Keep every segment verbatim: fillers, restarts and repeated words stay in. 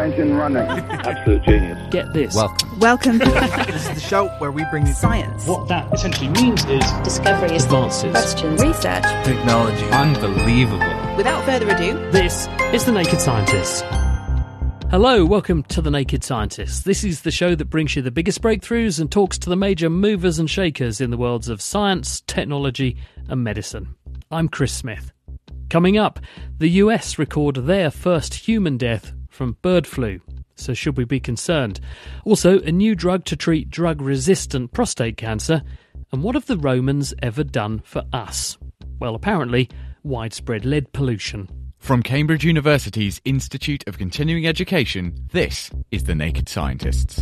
engine running. Absolute genius. Get this. Welcome. Welcome. This is the show where we bring you Science. What that essentially means is discoveries, advances, questions, Research. technology. Unbelievable. Without further ado, this is The Naked Scientists. Hello, welcome to The Naked Scientists. This is the show that brings you the biggest breakthroughs and talks to the major movers and shakers in the worlds of science, technology and medicine. I'm Chris Smith. Coming up, the U S record their first human death from bird flu. So should we be concerned? Also, a new drug to treat drug-resistant prostate cancer. And what have the Romans ever done for us? Well, apparently, widespread lead pollution. From Cambridge University's Institute of Continuing Education, this is The Naked Scientists.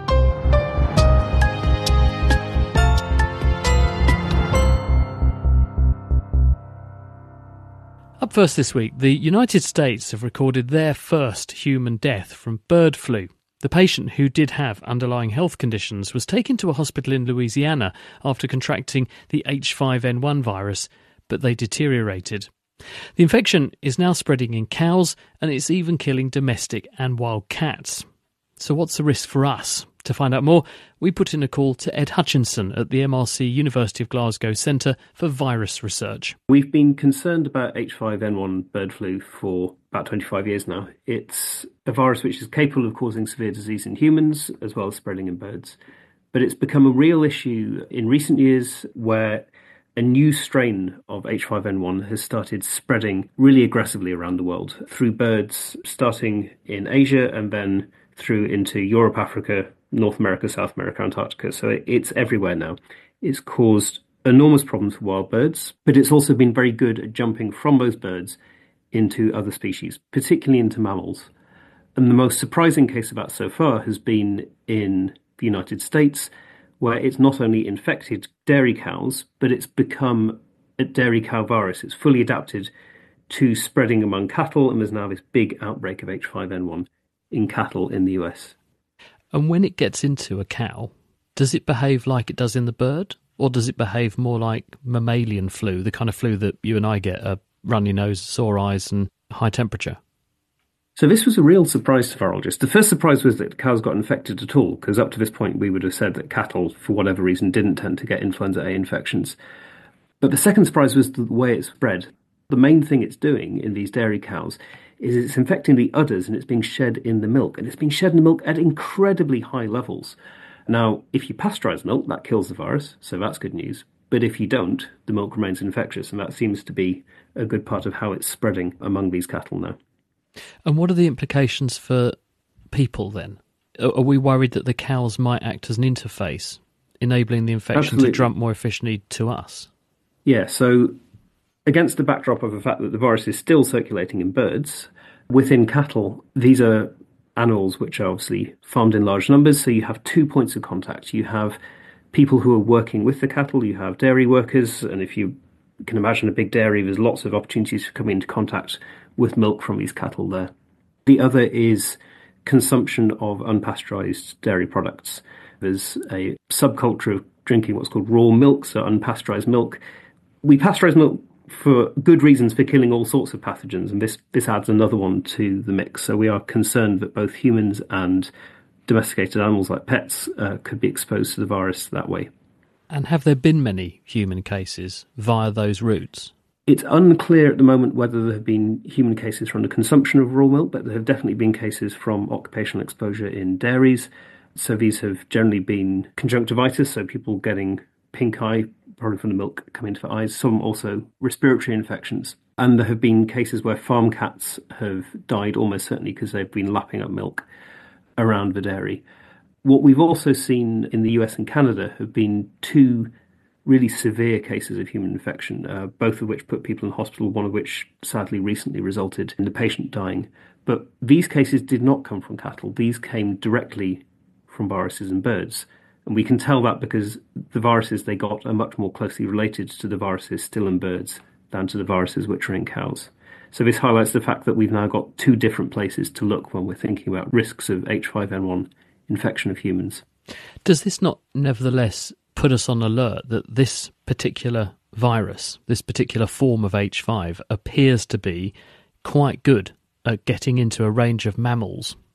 Up first this week, the United States have recorded their first human death from bird flu. The patient, who did have underlying health conditions, was taken to a hospital in Louisiana after contracting the H five N one virus, but they deteriorated. The infection is now spreading in cows, and it's even killing domestic and wild cats. So what's the risk for us? To find out more, we put in a call to Ed Hutchinson at the M R C University of Glasgow Centre for Virus Research. We've been concerned about H five N one bird flu for about twenty-five years now. It's a virus which is capable of causing severe disease in humans as well as spreading in birds. But it's become a real issue in recent years where a new strain of H five N one has started spreading really aggressively around the world through birds, starting in Asia and then through into Europe, Africa, North America, South America, Antarctica. So it's everywhere now. It's caused enormous problems for wild birds, but it's also been very good at jumping from those birds into other species, particularly into mammals. And the most surprising case of that so far has been in the United States, where it's not only infected dairy cows, but it's become a dairy cow virus. It's fully adapted to spreading among cattle, and there's now this big outbreak of H five N one in cattle in the U S. And when it gets into a cow, does it behave like it does in the bird? Or does it behave more like mammalian flu, the kind of flu that you and I get, a runny nose, sore eyes and high temperature? So this was a real surprise to virologists. The first surprise was that cows got infected at all, because up to this point we would have said that cattle, for whatever reason, didn't tend to get influenza A infections. But the second surprise was the way it spread. The main thing it's doing in these dairy cows is it's infecting the udders and it's being shed in the milk. And it's being shed in the milk at incredibly high levels. Now, if you pasteurize milk, that kills the virus, so that's good news. But if you don't, the milk remains infectious, and that seems to be a good part of how it's spreading among these cattle now. And what are the implications for people then? Are we worried that the cows might act as an interface, enabling the infection Absolutely. to jump more efficiently to us? Yeah, so against the backdrop of the fact that the virus is still circulating in birds, within cattle, these are animals which are obviously farmed in large numbers, so you have two points of contact. You have people who are working with the cattle, you have dairy workers, and if you can imagine a big dairy, there's lots of opportunities for coming into contact with milk from these cattle there. The other is consumption of unpasteurized dairy products. There's a subculture of drinking what's called raw milk, so unpasteurized milk. We pasteurize milk for good reasons for killing all sorts of pathogens, and this, this adds another one to the mix. So we are concerned that both humans and domesticated animals like pets uh, could be exposed to the virus that way. And have there been many human cases via those routes? It's unclear at the moment whether there have been human cases from the consumption of raw milk, but there have definitely been cases from occupational exposure in dairies. So these have generally been conjunctivitis, so people getting pink eye, probably from the milk coming into the eyes, some also respiratory infections. And there have been cases where farm cats have died almost certainly because they've been lapping up milk around the dairy. What we've also seen in the U S and Canada have been two really severe cases of human infection, uh, both of which put people in hospital, one of which sadly recently resulted in the patient dying. But these cases did not come from cattle. These came directly from viruses in birds. And we can tell that because the viruses they got are much more closely related to the viruses still in birds than to the viruses which are in cows. So this highlights the fact that we've now got two different places to look when we're thinking about risks of H five N one infection of humans. Does this not nevertheless put us on alert that this particular virus, this particular form of H five, appears to be quite good at getting into a range of mammals?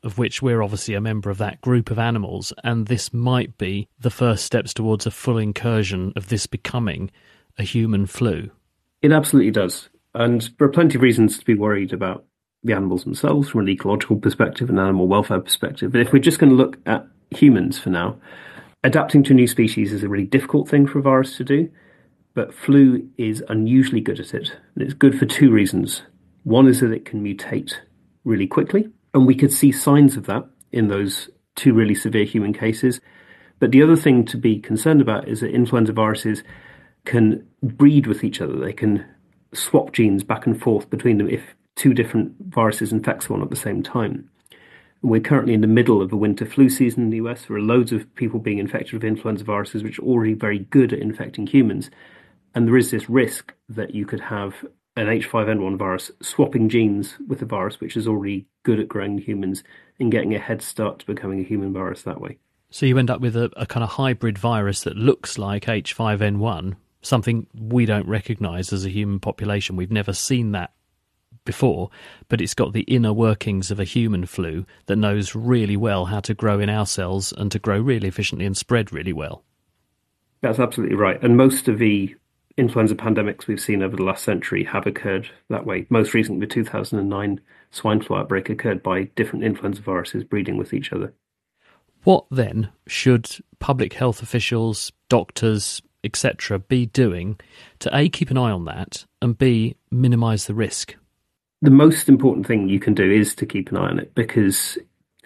of which we're obviously a member of that group of animals, and this might be the first steps towards a full incursion of this becoming a human flu. It absolutely does. And there are plenty of reasons to be worried about the animals themselves from an ecological perspective and animal welfare perspective. But if we're just going to look at humans for now, adapting to a new species is a really difficult thing for a virus to do, but flu is unusually good at it. And it's good for two reasons. One is that it can mutate really quickly, and we could see signs of that in those two really severe human cases. But the other thing to be concerned about is that influenza viruses can breed with each other. They can swap genes back and forth between them if two different viruses infect someone at the same time. And we're currently in the middle of a winter flu season in the U S. There are loads of people being infected with influenza viruses, which are already very good at infecting humans. And there is this risk that you could have an H five N one virus swapping genes with a virus which is already good at growing in humans and getting a head start to becoming a human virus that way. So you end up with a, a kind of hybrid virus that looks like H five N one, something we don't recognise as a human population. We've never seen that before, but it's got the inner workings of a human flu that knows really well how to grow in our cells and to grow really efficiently and spread really well. That's absolutely right. And most of the influenza pandemics we've seen over the last century have occurred that way. Most recently, the two thousand nine swine flu outbreak occurred by different influenza viruses breeding with each other. What then should public health officials, doctors, et cetera be doing to A, keep an eye on that, and B, minimise the risk? The most important thing you can do is to keep an eye on it, because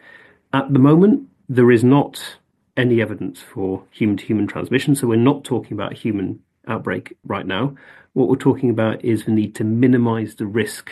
at the moment there is not any evidence for human-to-human transmission, so we're not talking about a human outbreak right now. What we're talking about is the need to minimise the risk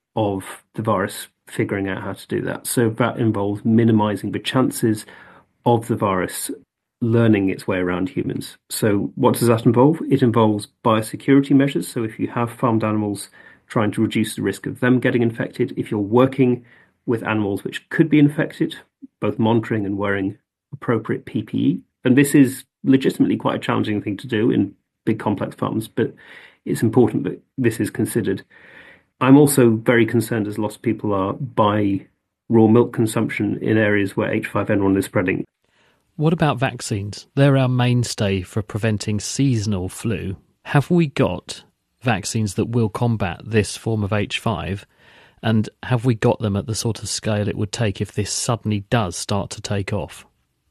of the virus figuring out how to do that. So that involves minimising the chances of the virus learning its way around humans. So what does that involve? It involves biosecurity measures. So if you have farmed animals, trying to reduce the risk of them getting infected. If you're working with animals which could be infected, both monitoring and wearing appropriate P P E. And this is legitimately quite a challenging thing to do in big complex farms, but it's important that this is considered. I'm also very concerned, as lots of people are, by raw milk consumption in areas where H five N one is spreading. What about vaccines? They're our mainstay for preventing seasonal flu. Have we got vaccines that will combat this form of H five? And have we got them at the sort of scale it would take if this suddenly does start to take off?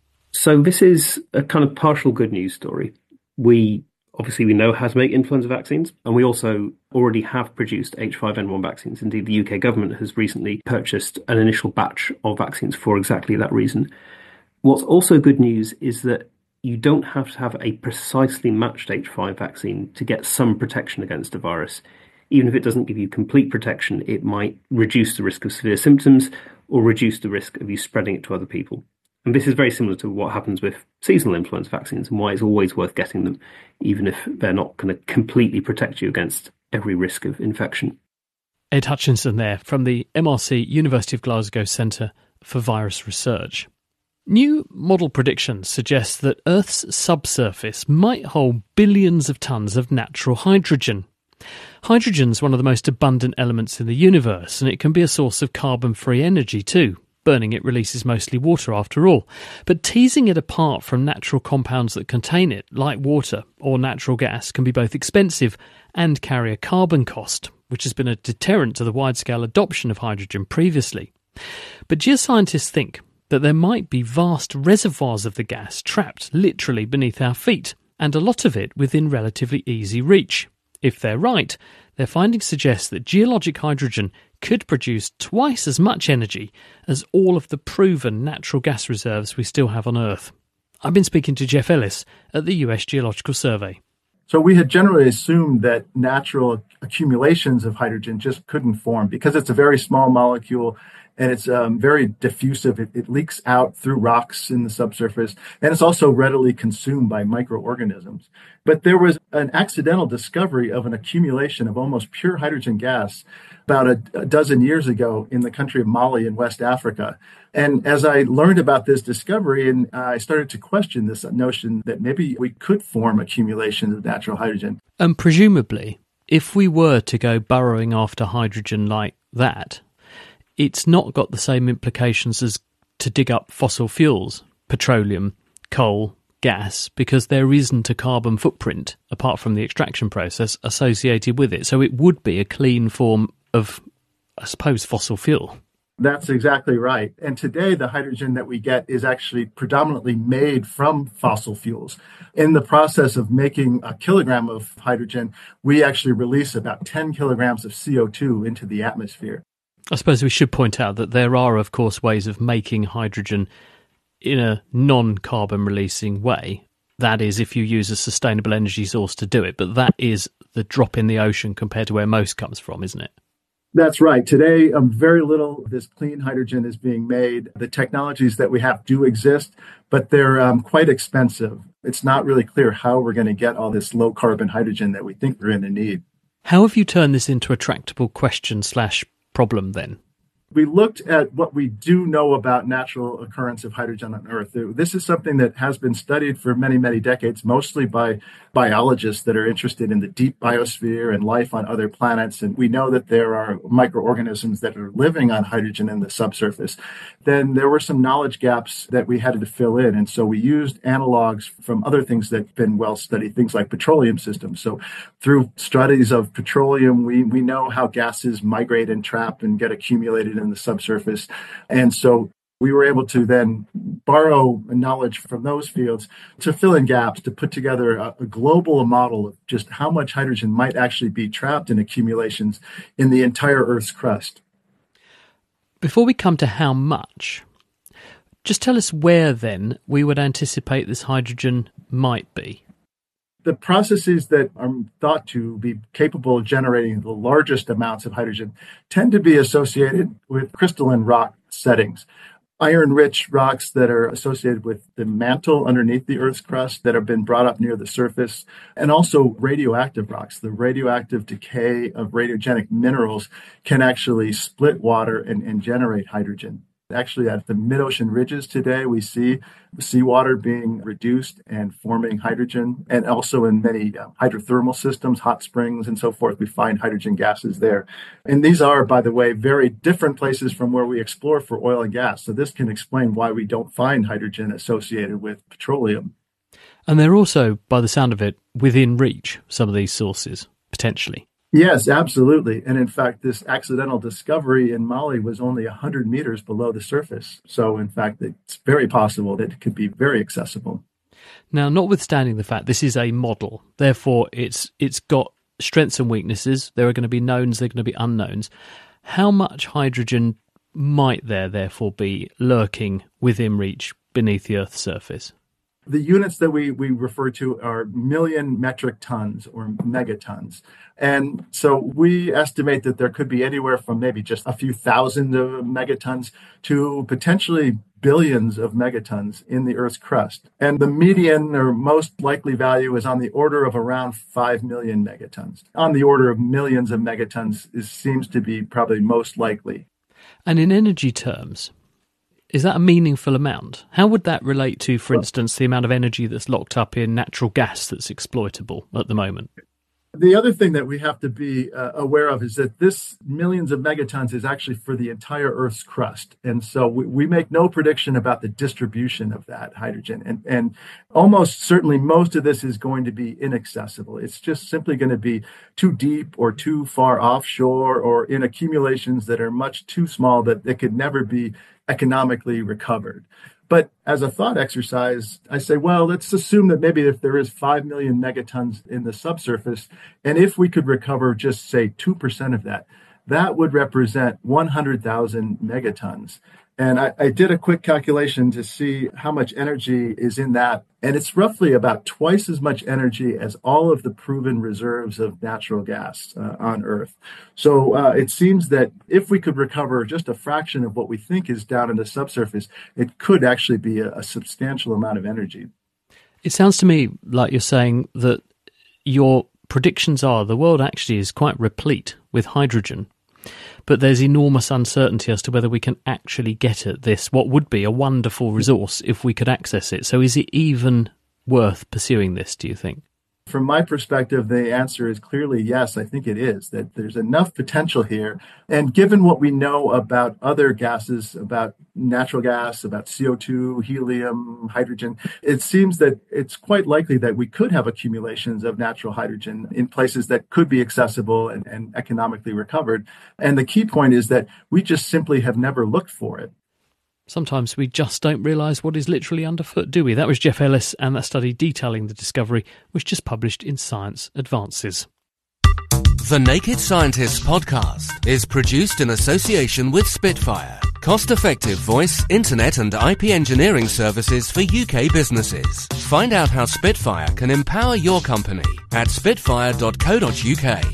So this is a kind of partial good news story. We obviously we know how to make influenza vaccines, and we also already have produced H five N one vaccines. Indeed, the U K government has recently purchased an initial batch of vaccines for exactly that reason. What's also good news is that you don't have to have a precisely matched H five vaccine to get some protection against a virus. Even if it doesn't give you complete protection, it might reduce the risk of severe symptoms or reduce the risk of you spreading it to other people. And this is very similar to what happens with seasonal influenza vaccines and why it's always worth getting them, even if they're not going to completely protect you against every risk of infection. Ed Hutchinson there from the M R C University of Glasgow Centre for Virus Research. New model predictions suggest that Earth's subsurface might hold billions of tonnes of natural hydrogen. Hydrogen's one of the most abundant elements in the universe, and it can be a source of carbon-free energy too. Burning it releases mostly water after all. But teasing it apart from natural compounds that contain it, like water or natural gas, can be both expensive and carry a carbon cost, which has been a deterrent to the wide-scale adoption of hydrogen previously. But geoscientists think that there might be vast reservoirs of the gas trapped literally beneath our feet, and a lot of it within relatively easy reach. If they're right, their findings suggest that geologic hydrogen could produce twice as much energy as all of the proven natural gas reserves we still have on Earth. I've been speaking to Jeff Ellis at the U S Geological Survey. So we had generally assumed that natural accumulations of hydrogen just couldn't form because it's a very small molecule and it's um, very diffusive. It, it leaks out through rocks in the subsurface, and it's also readily consumed by microorganisms. But there was an accidental discovery of an accumulation of almost pure hydrogen gas about a, a dozen years ago in the country of Mali in West Africa. And as I learned about this discovery, and I started to question this notion that maybe we could form accumulations of natural hydrogen. And presumably, if we were to go burrowing after hydrogen like that, it's not got the same implications as to dig up fossil fuels, petroleum, coal, gas, because there isn't a carbon footprint apart from the extraction process associated with it. So it would be a clean form of, I suppose, fossil fuel. That's exactly right. And today, the hydrogen that we get is actually predominantly made from fossil fuels. In the process of making a kilogram of hydrogen, we actually release about ten kilograms of C O two into the atmosphere. I suppose we should point out that there are, of course, ways of making hydrogen in a non-carbon releasing way. That is, if you use a sustainable energy source to do it. But that is the drop in the ocean compared to where most comes from, isn't it? That's right. Today, um, very little of this clean hydrogen is being made. The technologies that we have do exist, but they're um, quite expensive. It's not really clear how we're going to get all this low carbon hydrogen that we think we're going to need. How have you turned this into a tractable question slash problem then? We looked at what we do know about natural occurrence of hydrogen on Earth. This is something that has been studied for many, many decades, mostly by biologists that are interested in the deep biosphere and life on other planets. And we know that there are microorganisms that are living on hydrogen in the subsurface. Then there were some knowledge gaps that we had to fill in. And so we used analogs from other things that have been well studied, things like petroleum systems. So through studies of petroleum, we, we know how gases migrate and trap and get accumulated in the subsurface. And so we were able to then borrow knowledge from those fields to fill in gaps, to put together a, a global model of just how much hydrogen might actually be trapped in accumulations in the entire Earth's crust. Before we come to how much, just tell us where then we would anticipate this hydrogen might be. The processes that are thought to be capable of generating the largest amounts of hydrogen tend to be associated with crystalline rock settings. Iron-rich rocks that are associated with the mantle underneath the Earth's crust that have been brought up near the surface, and also radioactive rocks. The radioactive decay of radiogenic minerals can actually split water and, and generate hydrogen. Actually, at the mid-ocean ridges today, we see the seawater being reduced and forming hydrogen. And also in many uh, hydrothermal systems, hot springs and so forth, we find hydrogen gases there. And these are, by the way, very different places from where we explore for oil and gas. So this can explain why we don't find hydrogen associated with petroleum. And they're also, by the sound of it, within reach, some of these sources, potentially. Yes, absolutely. And in fact, this accidental discovery in Mali was only one hundred meters below the surface. So in fact, it's very possible that it could be very accessible. Now, notwithstanding the fact this is a model, therefore it's it's got strengths and weaknesses. There are going to be knowns, there are going to be unknowns. How much hydrogen might there therefore be lurking within reach beneath the Earth's surface? The units that we, we refer to are million metric tons or megatons. And so we estimate that there could be anywhere from maybe just a few thousand of megatons to potentially billions of megatons in the Earth's crust. And the median or most likely value is on the order of around five million megatons. On the order of millions of megatons is, seems to be probably most likely. And in energy terms, is that a meaningful amount? How would that relate to, for instance, the amount of energy that's locked up in natural gas that's exploitable at the moment? The other thing that we have to be uh, aware of is that this millions of megatons is actually for the entire Earth's crust. And so we, we make no prediction about the distribution of that hydrogen. And, and almost certainly most of this is going to be inaccessible. It's just simply going to be too deep or too far offshore or in accumulations that are much too small that they could never be economically recovered. But as a thought exercise, I say, well, let's assume that maybe if there is five million megatons in the subsurface, and if we could recover just, say, two percent of that, that would represent one hundred thousand megatons. And I, I did a quick calculation to see how much energy is in that. And it's roughly about twice as much energy as all of the proven reserves of natural gas uh, on Earth. So uh, it seems that if we could recover just a fraction of what we think is down in the subsurface, it could actually be a, a substantial amount of energy. It sounds to me like you're saying that your predictions are the world actually is quite replete with hydrogen. But there's enormous uncertainty as to whether we can actually get at this, what would be a wonderful resource if we could access it. So is it even worth pursuing this, do you think? From my perspective, the answer is clearly yes. I think it is, that there's enough potential here. And given what we know about other gases, about natural gas, about C O two, helium, hydrogen, it seems that it's quite likely that we could have accumulations of natural hydrogen in places that could be accessible and, and economically recovered. And the key point is that we just simply have never looked for it. Sometimes we just don't realise what is literally underfoot, do we? That was Jeff Ellis, and that study detailing the discovery was just published in Science Advances. The Naked Scientists podcast is produced in association with Spitfire, cost-effective voice, internet and I P engineering services for U K businesses. Find out how Spitfire can empower your company at spitfire dot co dot uk.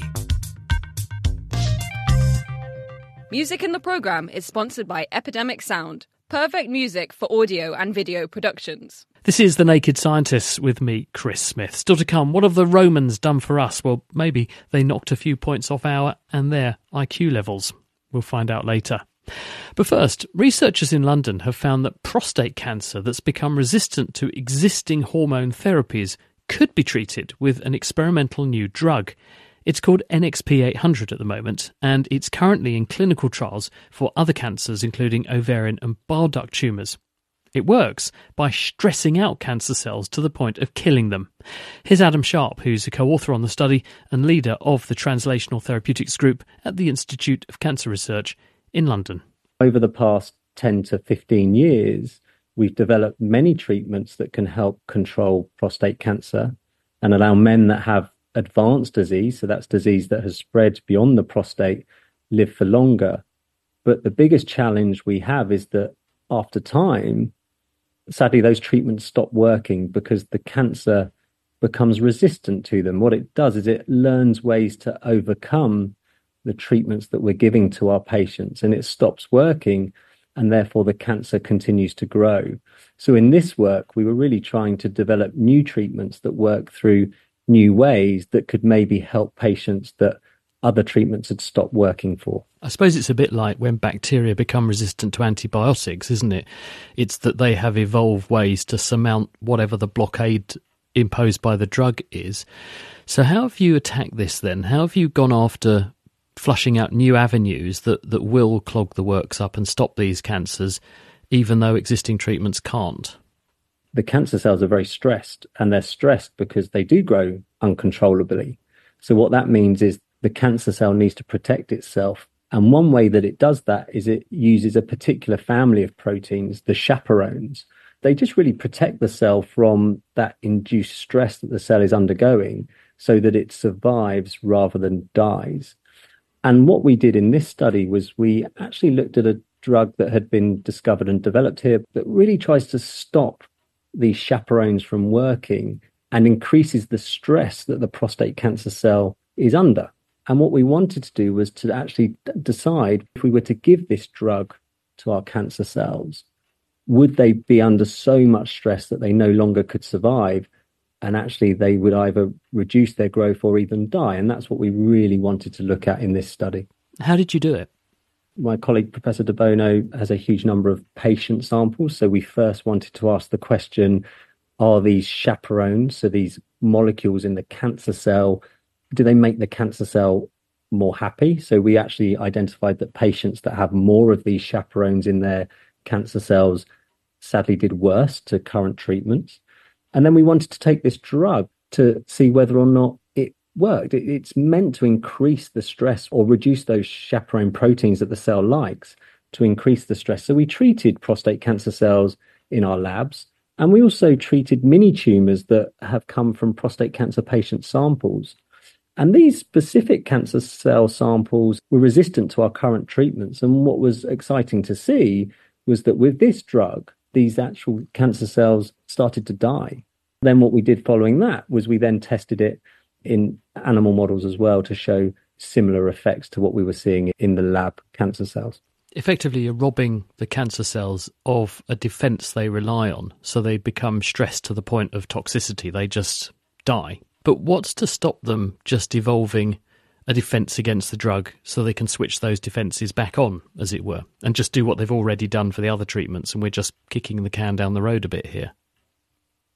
Music in the programme is sponsored by Epidemic Sound. Perfect music for audio and video productions. This is The Naked Scientists with me, Chris Smith. Still to come, what have the Romans done for us? Well, maybe they knocked a few points off our and their I Q levels. We'll find out later. But first, researchers in London have found that prostate cancer that's become resistant to existing hormone therapies could be treated with an experimental new drug. It's called N X P eight hundred at the moment, and it's currently in clinical trials for other cancers, including ovarian and bile duct tumours. It works by stressing out cancer cells to the point of killing them. Here's Adam Sharp, who's a co-author on the study and leader of the Translational Therapeutics Group at the Institute of Cancer Research in London. Over the past ten to fifteen years, we've developed many treatments that can help control prostate cancer and allow men that have advanced disease, so that's disease that has spread beyond the prostate, live for longer. But the biggest challenge we have is that after time, sadly, those treatments stop working because the cancer becomes resistant to them. What it does is it learns ways to overcome the treatments that we're giving to our patients, and it stops working, and therefore the cancer continues to grow. So in this work, we were really trying to develop new treatments that work through new ways that could maybe help patients that other treatments had stopped working for. I suppose it's a bit like when bacteria become resistant to antibiotics, isn't it? It's that they have evolved ways to surmount whatever the blockade imposed by the drug is. So how have you attacked this then? How have you gone after flushing out new avenues that, that will clog the works up and stop these cancers, even though existing treatments can't? The cancer cells are very stressed, and they're stressed because they do grow uncontrollably. So what that means is the cancer cell needs to protect itself. And one way that it does that is it uses a particular family of proteins, the chaperones. They just really protect the cell from that induced stress that the cell is undergoing so that it survives rather than dies. And what we did in this study was we actually looked at a drug that had been discovered and developed here that really tries to stop these chaperones from working and increases the stress that the prostate cancer cell is under. And what we wanted to do was to actually decide if we were to give this drug to our cancer cells, would they be under so much stress that they no longer could survive, and actually they would either reduce their growth or even die. And that's what we really wanted to look at in this study. How did you do it? My colleague, Professor De Bono, has a huge number of patient samples. So we first wanted to ask the question, are these chaperones, so these molecules in the cancer cell, do they make the cancer cell more happy? So we actually identified that patients that have more of these chaperones in their cancer cells sadly did worse to current treatments. And then we wanted to take this drug to see whether or not it worked. It, it's meant to increase the stress or reduce those chaperone proteins that the cell likes to increase the stress. So we treated prostate cancer cells in our labs, and we also treated mini tumours that have come from prostate cancer patient samples. And these specific cancer cell samples were resistant to our current treatments. And what was exciting to see was that with this drug, these actual cancer cells started to die. Then what we did following that was we then tested it in animal models as well to show similar effects to what we were seeing in the lab cancer cells. Effectively, you're robbing the cancer cells of a defence they rely on, so they become stressed to the point of toxicity. They just die. But what's to stop them just evolving a defence against the drug so they can switch those defences back on, as it were, and just do what they've already done for the other treatments, and we're just kicking the can down the road a bit here?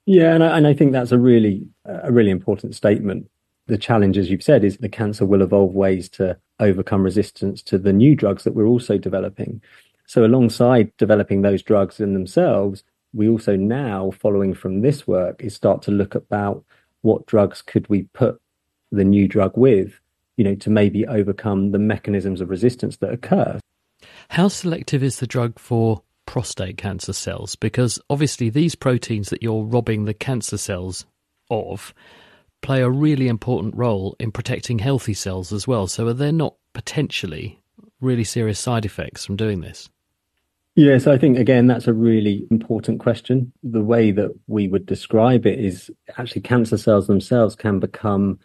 Yeah, and I, and I think that's a really a really important statement. The challenge, as you've said, is the cancer will evolve ways to overcome resistance to the new drugs that we're also developing. So alongside developing those drugs in themselves, we also now, following from this work, is start to look about what drugs could we put the new drug with, you know, to maybe overcome the mechanisms of resistance that occur. How selective is the drug for prostate cancer cells? Because obviously these proteins that you're robbing the cancer cells of play a really important role in protecting healthy cells as well. So are there not potentially really serious side effects from doing this? Yes, I think, again, that's a really important question. The way that we would describe it is actually cancer cells themselves can become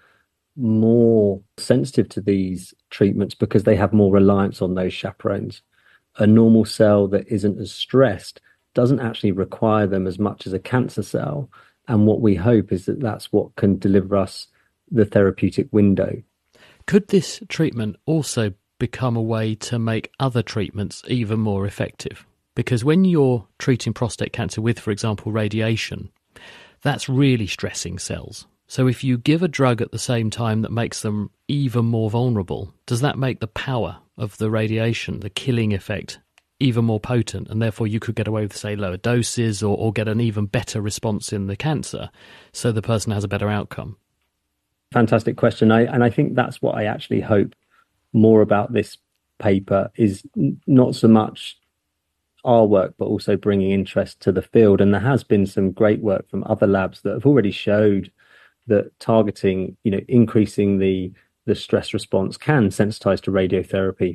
more sensitive to these treatments because they have more reliance on those chaperones. A normal cell that isn't as stressed doesn't actually require them as much as a cancer cell. And what we hope is that that's what can deliver us the therapeutic window. Could this treatment also become a way to make other treatments even more effective? Because when you're treating prostate cancer with, for example, radiation, that's really stressing cells. So if you give a drug at the same time that makes them even more vulnerable, does that make the power of the radiation, the killing effect, even more potent? And therefore you could get away with, say, lower doses or, or get an even better response in the cancer so the person has a better outcome? Fantastic question. I, and I think that's what I actually hope more about this paper is not so much our work, but also bringing interest to the field. And there has been some great work from other labs that have already showed that targeting, you know, increasing the, the stress response can sensitize to radiotherapy.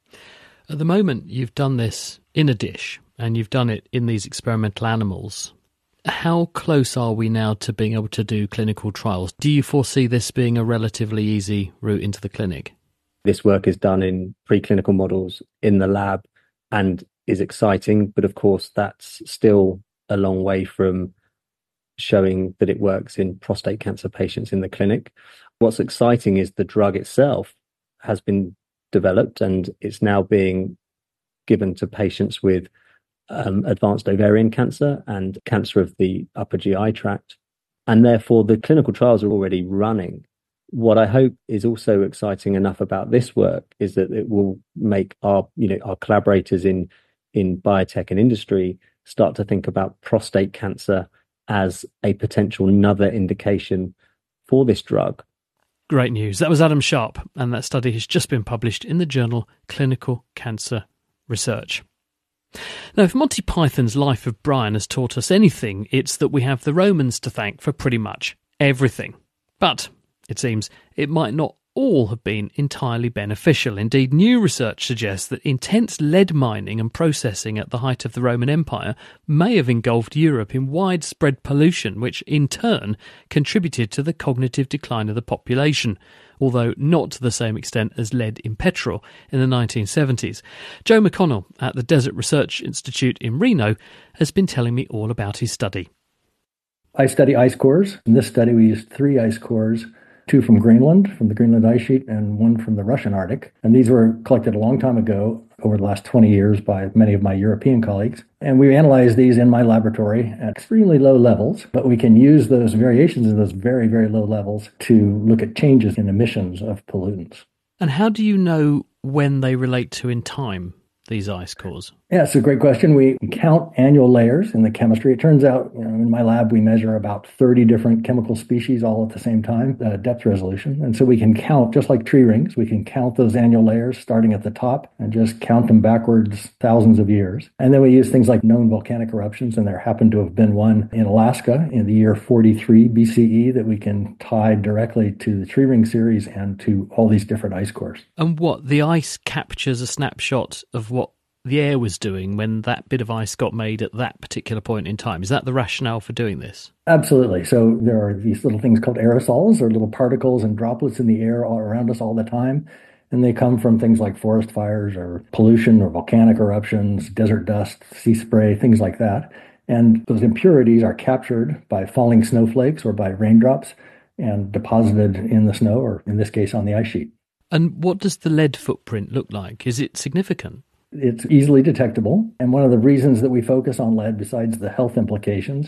At the moment, you've done this in a dish and you've done it in these experimental animals. How close are we now to being able to do clinical trials? Do you foresee this being a relatively easy route into the clinic? This work is done in preclinical models in the lab and is exciting, but of course that's still a long way from showing that it works in prostate cancer patients in the clinic. What's exciting is the drug itself has been developed and it's now being given to patients with um, advanced ovarian cancer and cancer of the upper G I tract. And therefore the clinical trials are already running. What I hope is also exciting enough about this work is that it will make our, you know, our collaborators in, in biotech and industry start to think about prostate cancer as a potential another indication for this drug. Great news. That was Adam Sharp, and that study has just been published in the journal Clinical Cancer Research. Now, if Monty Python's Life of Brian has taught us anything, it's that we have the Romans to thank for pretty much everything. But it seems it might not all have been entirely beneficial. Indeed, new research suggests that intense lead mining and processing at the height of the Roman Empire may have engulfed Europe in widespread pollution, which in turn contributed to the cognitive decline of the population, although not to the same extent as lead in petrol in the nineteen seventies. Joe McConnell at the Desert Research Institute in Reno has been telling me all about his study. I study ice cores. In this study, we used three ice cores, two from Greenland, from the Greenland ice sheet, and one from the Russian Arctic. And these were collected a long time ago, over the last twenty years, by many of my European colleagues. And we analyzed these in my laboratory at extremely low levels, but we can use those variations in those very, very low levels to look at changes in emissions of pollutants. And how do you know when they relate to in time, these ice cores? Yeah, it's a great question. We count annual layers in the chemistry. It turns out, you know, in my lab, we measure about thirty different chemical species all at the same time, uh, depth resolution. And so we can count, just like tree rings, we can count those annual layers starting at the top and just count them backwards thousands of years. And then we use things like known volcanic eruptions, and there happened to have been one in Alaska in the year forty-three B C E that we can tie directly to the tree ring series and to all these different ice cores. And what, the ice captures a snapshot of what the air was doing when that bit of ice got made at that particular point in time? Is that the rationale for doing this? Absolutely. So there are these little things called aerosols, or little particles and droplets in the air all around us all the time. And they come from things like forest fires or pollution or volcanic eruptions, desert dust, sea spray, things like that. And those impurities are captured by falling snowflakes or by raindrops and deposited in the snow, or in this case on the ice sheet. And what does the lead footprint look like? Is it significant? It's easily detectable. And one of the reasons that we focus on lead, besides the health implications,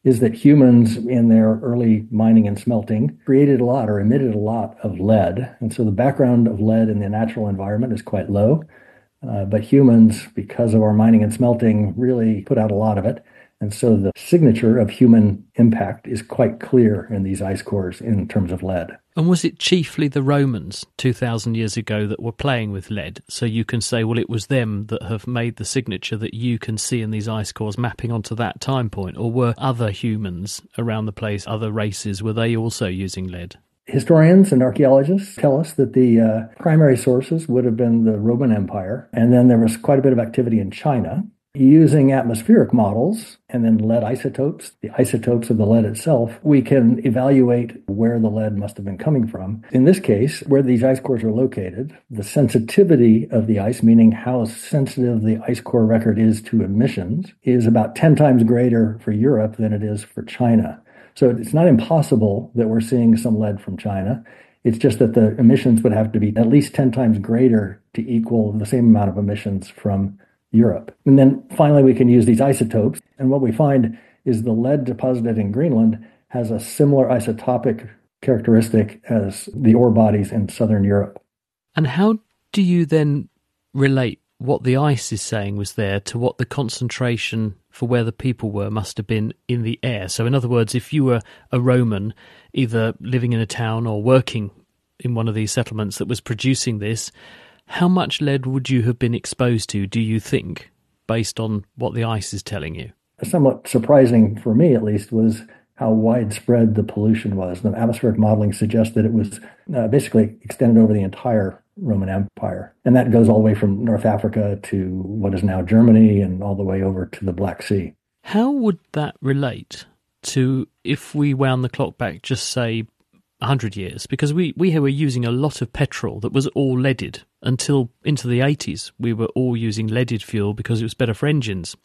is that humans in their early mining and smelting created a lot or emitted a lot of lead. And so the background of lead in the natural environment is quite low. Uh, but humans, because of our mining and smelting, really put out a lot of it. And so the signature of human impact is quite clear in these ice cores in terms of lead. And was it chiefly the Romans two thousand years ago that were playing with lead? So you can say, well, it was them that have made the signature that you can see in these ice cores mapping onto that time point? Or were other humans around the place, other races, were they also using lead? Historians and archaeologists tell us that the uh, primary sources would have been the Roman Empire, and then there was quite a bit of activity in China. Using atmospheric models and then lead isotopes, the isotopes of the lead itself, we can evaluate where the lead must have been coming from. In this case, where these ice cores are located, the sensitivity of the ice, meaning how sensitive the ice core record is to emissions, is about ten times greater for Europe than it is for China. So it's not impossible that we're seeing some lead from China. It's just that the emissions would have to be at least ten times greater to equal the same amount of emissions from Europe. And then finally, we can use these isotopes. And what we find is the lead deposited in Greenland has a similar isotopic characteristic as the ore bodies in southern Europe. And how do you then relate what the ice is saying was there to what the concentration for where the people were must have been in the air? So in other words, if you were a Roman, either living in a town or working in one of these settlements that was producing this, how much lead would you have been exposed to, do you think, based on what the ice is telling you? Somewhat surprising for me, at least, was how widespread the pollution was. The atmospheric modeling suggests that it was uh, basically extended over the entire Roman Empire. And that goes all the way from North Africa to what is now Germany and all the way over to the Black Sea. How would that relate to if we wound the clock back, just say, one hundred years? Because we, we were using a lot of petrol that was all leaded. Until into the eighties, we were all using leaded fuel because it was better for engines.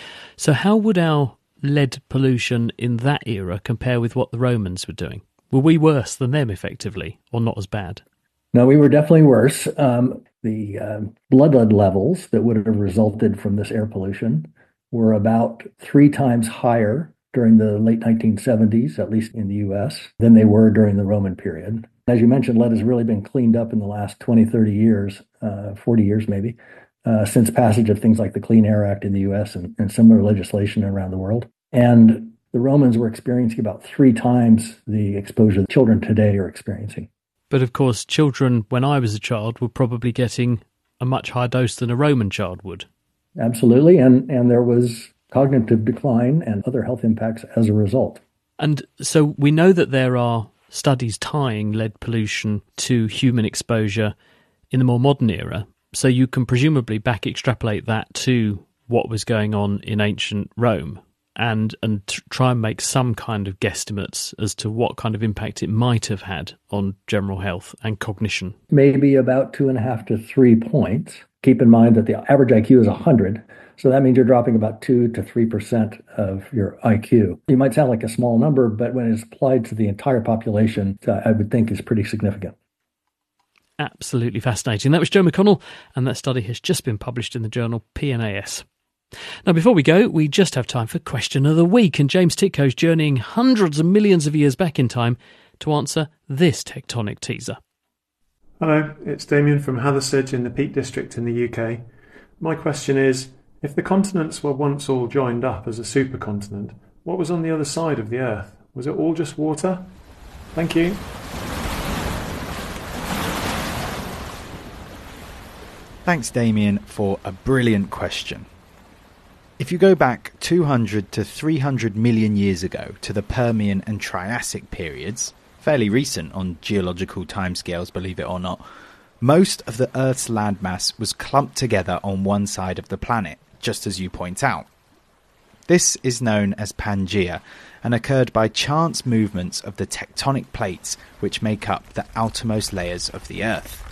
So how would our lead pollution in that era compare with what the Romans were doing? Were we worse than them, effectively, or not as bad? No, we were definitely worse. Um, the uh, blood lead levels that would have resulted from this air pollution were about three times higher during the late nineteen seventies, at least in the U S, than they were during the Roman period. As you mentioned, lead has really been cleaned up in the last twenty, thirty years, uh, forty years maybe, uh, since passage of things like the Clean Air Act in the U S and, and similar legislation around the world. And the Romans were experiencing about three times the exposure that children today are experiencing. But of course, children, when I was a child, were probably getting a much higher dose than a Roman child would. Absolutely, and, and there was cognitive decline and other health impacts as a result. And so we know that there are studies tying lead pollution to human exposure in the more modern era. So you can presumably back extrapolate that to what was going on in ancient Rome and and try and make some kind of guesstimates as to what kind of impact it might have had on general health and cognition. Maybe about two and a half to three points. Keep in mind that the average I Q is one hundred. So that means you're dropping about two to three percent of your I Q. You might sound like a small number, but when it's applied to the entire population, uh, I would think is pretty significant. Absolutely fascinating. That was Joe McConnell, and that study has just been published in the journal P N A S. Now, before we go, we just have time for Question of the Week, and James Titko's journeying hundreds of millions of years back in time to answer this tectonic teaser. Hello, it's Damien from Hathersage in the Peak District in the U K. My question is, if the continents were once all joined up as a supercontinent, what was on the other side of the Earth? Was it all just water? Thank you. Thanks, Damien, for a brilliant question. If you go back two hundred to three hundred million years ago to the Permian and Triassic periods, fairly recent on geological timescales, believe it or not, most of the Earth's landmass was clumped together on one side of the planet, just as you point out. This is known as Pangaea and occurred by chance movements of the tectonic plates which make up the outermost layers of the Earth.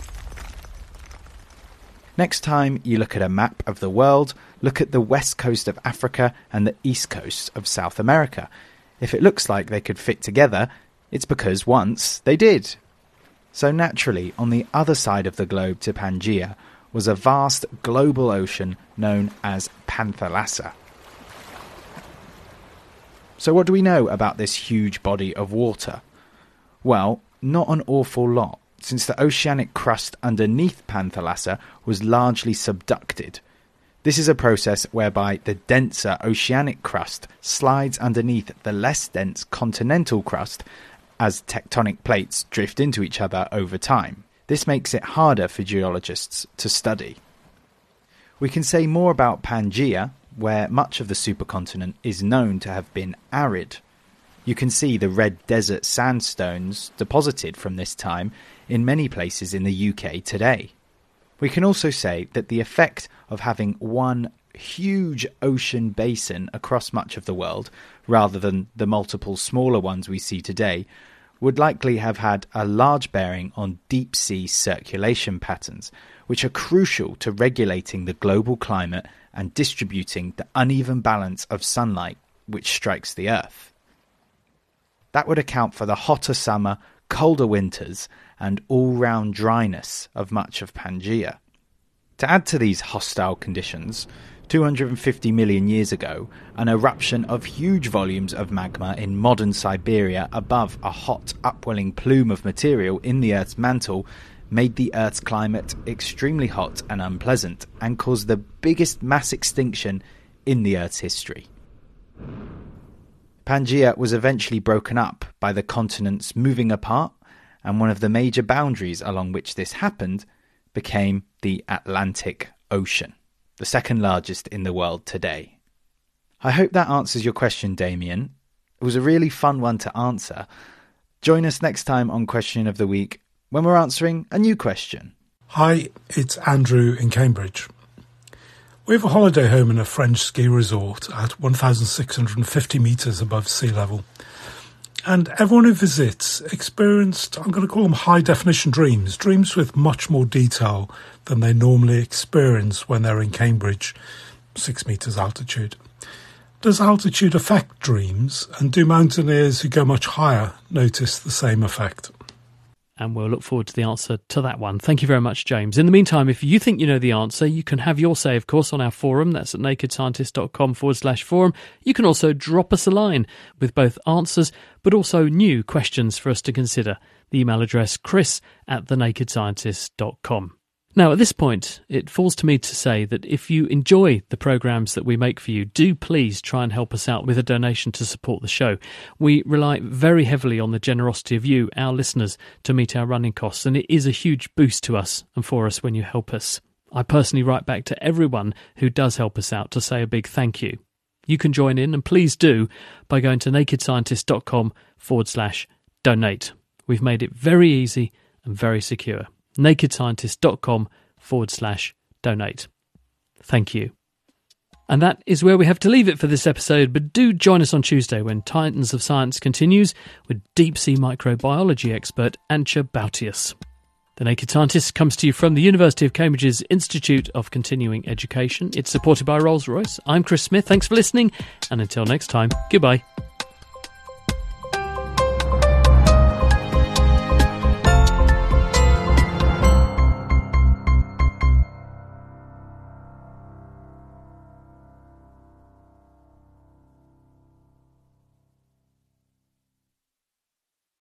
Next time you look at a map of the world, look at the west coast of Africa and the east coast of South America. If it looks like they could fit together, it's because once they did. So naturally, on the other side of the globe to Pangaea was a vast global ocean known as Panthalassa. So what do we know about this huge body of water? Well, not an awful lot, since the oceanic crust underneath Panthalassa was largely subducted. This is a process whereby the denser oceanic crust slides underneath the less dense continental crust as tectonic plates drift into each other over time. This makes it harder for geologists to study. We can say more about Pangaea, where much of the supercontinent is known to have been arid. You can see the red desert sandstones deposited from this time in many places in the U K today. We can also say that the effect of having one huge ocean basin across much of the world, rather than the multiple smaller ones we see today, would likely have had a large bearing on deep-sea circulation patterns, which are crucial to regulating the global climate and distributing the uneven balance of sunlight which strikes the Earth. That would account for the hotter summer, colder winters, and all-round dryness of much of Pangaea. To add to these hostile conditions, two hundred fifty million years ago, an eruption of huge volumes of magma in modern Siberia above a hot upwelling plume of material in the Earth's mantle made the Earth's climate extremely hot and unpleasant, and caused the biggest mass extinction in the Earth's history. Pangaea was eventually broken up by the continents moving apart, and one of the major boundaries along which this happened became the Atlantic Ocean, the second largest in the world today. I hope that answers your question, Damien. It was a really fun one to answer. Join us next time on Question of the Week, when we're answering a new question. Hi, it's Andrew in Cambridge. We have a holiday home in a French ski resort at one thousand six hundred fifty metres above sea level. And everyone who visits experienced, I'm going to call them high-definition dreams, dreams with much more detail than they normally experience when they're in Cambridge, six metres altitude. Does altitude affect dreams, and do mountaineers who go much higher notice the same effect? And we'll look forward to the answer to that one. Thank you very much, James. In the meantime, if you think you know the answer, you can have your say, of course, on our forum. That's at nakedscientist.com forward slash forum. You can also drop us a line with both answers, but also new questions for us to consider. The email address, chris at thenakedscientist dot com. Now, at this point, it falls to me to say that if you enjoy the programmes that we make for you, do please try and help us out with a donation to support the show. We rely very heavily on the generosity of you, our listeners, to meet our running costs, and it is a huge boost to us and for us when you help us. I personally write back to everyone who does help us out to say a big thank you. You can join in, and please do, by going to nakedscientist.com forward slash donate. We've made it very easy and very secure. nakedscientist.com forward slash donate. Thank you. And that is where we have to leave it for this episode, but do join us on Tuesday when Titans of Science continues with deep-sea microbiology expert Antje Boutius. The Naked Scientist comes to you from the University of Cambridge's Institute of Continuing Education. It's supported by Rolls-Royce. I'm Chris Smith. Thanks for listening, and until next time, goodbye.